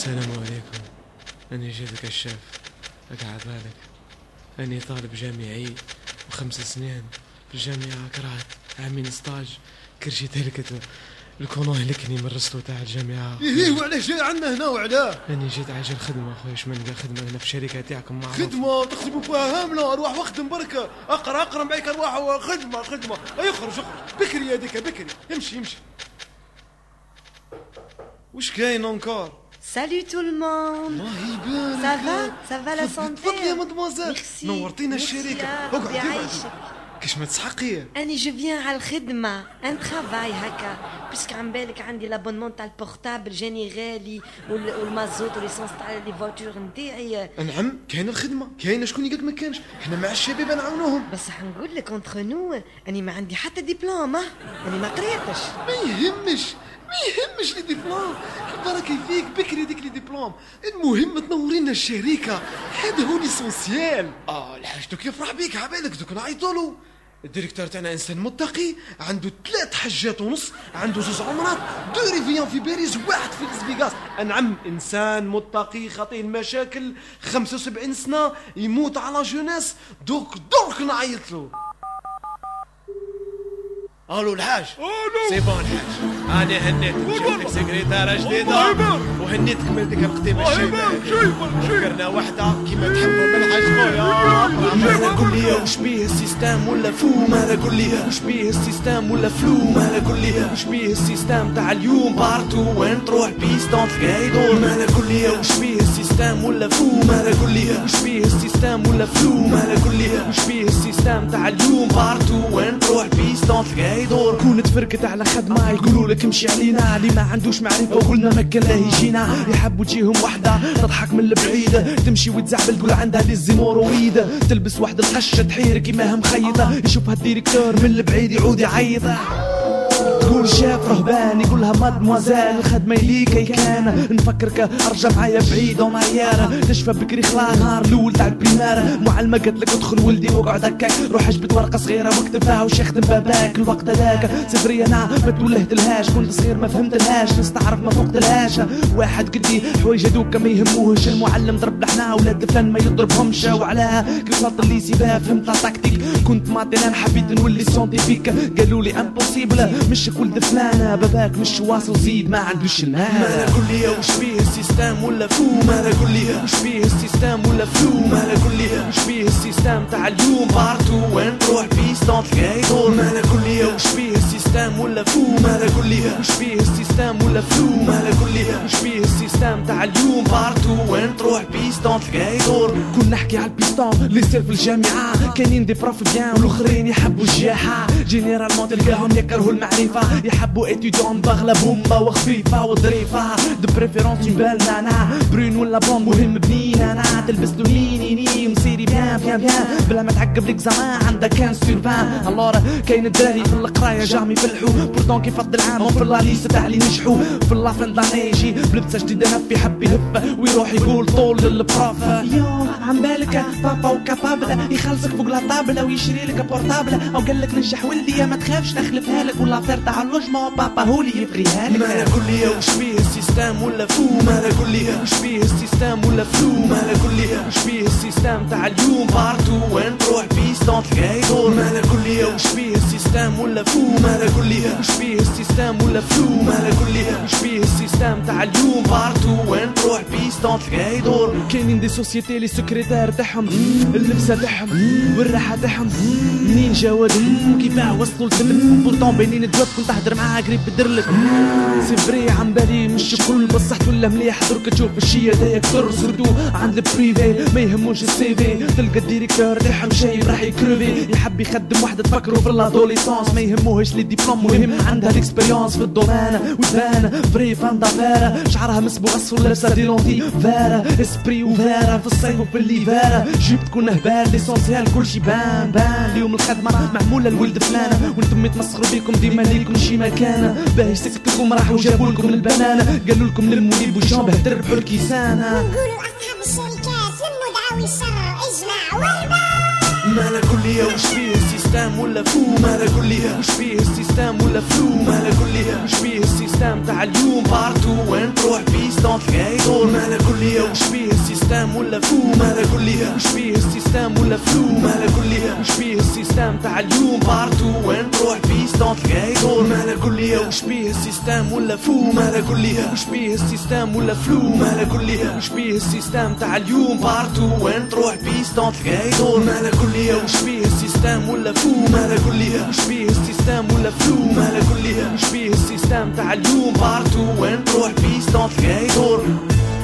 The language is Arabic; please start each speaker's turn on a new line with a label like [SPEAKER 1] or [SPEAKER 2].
[SPEAKER 1] السلام عليكم. أنا جيت كشاف أقعد بالك. أنا طالب جامعي و5 سنين في الجامعة، كرهت عامين ستاج كرشي تلكته الكونو هلكني من الرسلو تاع الجامعة.
[SPEAKER 2] ايه وعلاش جاي عندنا هنا وعلاه؟
[SPEAKER 1] أنا جيت عاجل خدمة خويا، اش ما نلقى خدمة هنا في الشركة تاعكم معروف.
[SPEAKER 2] خدمة تخدموا فيها هاملة، أروح واخدم بركة، أقرأ معاك أروح خدمة اخرج بكري هذيك بكري، امشي وش كاين انكار؟
[SPEAKER 3] Salut tout le monde.
[SPEAKER 2] الله يبارك.
[SPEAKER 3] Ça va la santé.
[SPEAKER 2] تفضلي يا مدموزيل. نورتينا الشركة. اقعدي كاش ما تسحقي.
[SPEAKER 3] أنا جو فيان على الخدمة، ان ترافاي هكا، باسكو عم بالك عندي لابونمون تاع البورتابل جاني غالي والمازوت والليسونس تاع لي فواتور نتاعي.
[SPEAKER 2] نعم كاين الخدمة، كاين شكون يقولك ما كانش، احنا مع الشباب نعاونوهم.
[SPEAKER 3] بس حنقول لك اونتر نو، أنا ما عندي حتى دبلوم، أنا ما قريتش.
[SPEAKER 2] ما يهمش لي ديبلوم، بركة فيك بكري ديك لي ديبلوم، المهم تنورينا الشركة، هذا هو ليسونسيال. الحاج دوك يفرح بيك، عبالك دوك نعيطولو. الديريكتور تاعنا انسان متقي، عنده 3 حجات ونص، عنده 2 عمرات، 2 ريفيون في باريس، 1 في لاس فيغاس. نعم انسان متقي خاطيه المشاكل، 75 سنة يموت على جوناس، دوك نعيطلو. الو الحاج. سي بون الحاج، انا هنيتك جبتك سكرتيره جديده وهنيتك من ديك القديمه الشيبه، فكرنا وحده كيما تحبوا بالحاج خويا.
[SPEAKER 4] مالا قول لي واش بيه السيستم ولا فو، مالا قول لي واش بيه السيستم ولا فلو، مالا قول لي واش بيه السيستم تاع اليوم بارتو وين تروح بيستون تلقاه يدور، مالا قول لي واش بيه السيستم ولا فو، مالا قول لي واش بيه السيستم ولا فلو، مالا قول لي واش بيه السيستم تاع اليوم بارتو وين تروح بيستون تلقاه يدور. كون تفرقت على خدمة يقولوا لك امشي علينا، اللي ما عندوش معرفة وقلنا مكان لا يجينا، يحبوا تجيهم وحدة تضحك من البعيد، تمشي وتزعبل تقول عندها للزيمورويد، تلبس واحد القشة تحير كيما مخيطة، يشوفها الديريكتور من البعيد يعود يعيط، تقول شاف رهبان يقولها مادموازيل الخدمة ليك كي كان، نفكرك ارجع معايا بعيد ومعيارة، تشفى بكري خلا نهار الاول تاع البريمارة، معلمة قالت لك ادخل ولدي واقعد هكاك، روح اجبد ورقة صغيرة واكتب فيها وش يخدم باباك، الوقت هذاك صغري انا ما تولهتلهاش، كنت صغير ما فهمتلهاش، نستعرف ما فوقتلهاش، واحد قدي حوايج هذوك ما يهموهش، المعلم ضرب لحنا ولاد فلان ما يضربهمش، وعلاها كي وصلت الليسي بها فهمت لا تكتيك، كنت ماتينا حبيت نولي سونتيفيك، قالوا لي امبوسيبل مش ولد فلانة باباك مش واصل زيد ما عندوش المال. مالا قول لي واش بيه السيستم ولا فو، مالا قول لي واش بيه السيستم ولا فلو، مالا قول لي واش بيه السيستم تاع اليوم بارتو وين تروح بيستون تلقاه يدور، مالا قول لي واش بيه السيستم ولا فو، مالا قول لي واش بيه السيستم ولا فلو، مالا قول لي واش بيه السيستم تاع اليوم بارتو وين تروح بيستون تلقاه يدور. كنا نحكي على البيستون اللي يصير في الجامعة، كاينين دي بروف بيان والاخرين يحبوا الجاحة، جينيرالمون تلقاهم يكرهوا المعرفة، يحبوا اتيديون بغلة بومبا وخفيفة وظريفة، دو بريفيرونس يبال نانا برون ولا بلون مهم بنين انا، تلبس له هيني مسيري بيان بلا ما تعقب ليكزامان عندك 15 sur 20. الورا كاين الدراري في القراية جامي يفلحوا، بورتون كيفضل عامهم في اللاليس تاع اللي نجحوا، في اللافن داني يجي بلبسة جديدة نفي يحب يهف ويروح يقول طول للبروف، يو عم بالك بابا وكابابل يخلصك فوق لا طابلة ويشري لك بورتابل، او قال لك نجح ولدي ما تخافش نخلفها لك ولا فير تاع اللوجمون بابا هو اللي يبغيها لك. مالا قول لي واش بيه السيستم ولا فو، مالا قول لي واش بيه السيستم ولا فلو، مالا قول لي واش بيه السيستم تاع اليوم بارتو وين تروح بيستون تلقاه يدور، مالا قول لي واش بيه السيستم ولا فو، مالا قول لي واش بيه السيستم ولا فلو، مالا قول لي واش بيه السيستم تاع اليوم بارتو وين تروح بيستون تلقاه يدور. كاينين دي سوسيتي لي سكرتير تاعهم اللبسة تاعهم والراحة تاعهم منين جاودهم كيفاه وصلوا لسلم، بورتون بينين الجواب كنت تهدر معاها قريب بدرلك، سي فري عم بالي مش كل بصحت ولا مليح، درك تشوف الشي هذايا كثر سردو عند البريفي ما يهموش السي في، تلقى الديريكتور تاعهم شايب راح يكرفي، يحب يخدم وحده تفكروا في لادوليسونس، ما يهموهش لي ديبلوم مهم عندها الاكسبيريونس في الدومين، وتبان فري فان دافير، شعرها مسبوغ اصفر لابسه دي لونتي فارا، اسبري وفارا في الصيف وفي الليفارا، جيب تكون هبال ليسونسيال كلشي بان اليوم الخدمه معموله لولد فلانه، وانتم يتمسخروا بيكم ديما ليكم شي مكانه، باهي سكتكم راحوا جابوا لكم البنانه، قالوا لكم لموا لي بوشون باه تربحوا الكيسانه،
[SPEAKER 5] نقولوا اصحاب الشركات لموا دعاوي الشر اجمع واربع.
[SPEAKER 4] مالا قول لي واش بيه السيستم ولا فو، مالا قول لي واش بيه السيستم ولا فلو، مالا قول لي واش بيه السيستم تاع اليوم بارتو وين تروح بيس بيستون تلقاه يدور مالا كلية وش بيه السيستم ولا فلو مالا كلية وش بيه السيستم ولا فلو مالا كلية وش بيه السيستم تاع اليوم بارتو وين تروح بيستون تلقاه يدور مالا كلية وش بيه السيستم ولا فلو مالا كلية وش بيه السيستم ولا فلو مالا كلية وش بيه السيستم تاع اليوم بارتو وين تروح بيستون تلقاه يدور مالا كلية وش بيه السيستم ولا فلو مالا كلية وش بيه السيستم ولا فلو مالا كلية وش بيه السيستم تاع اليوم بارتو وين تروح بيستون تلقاه يدور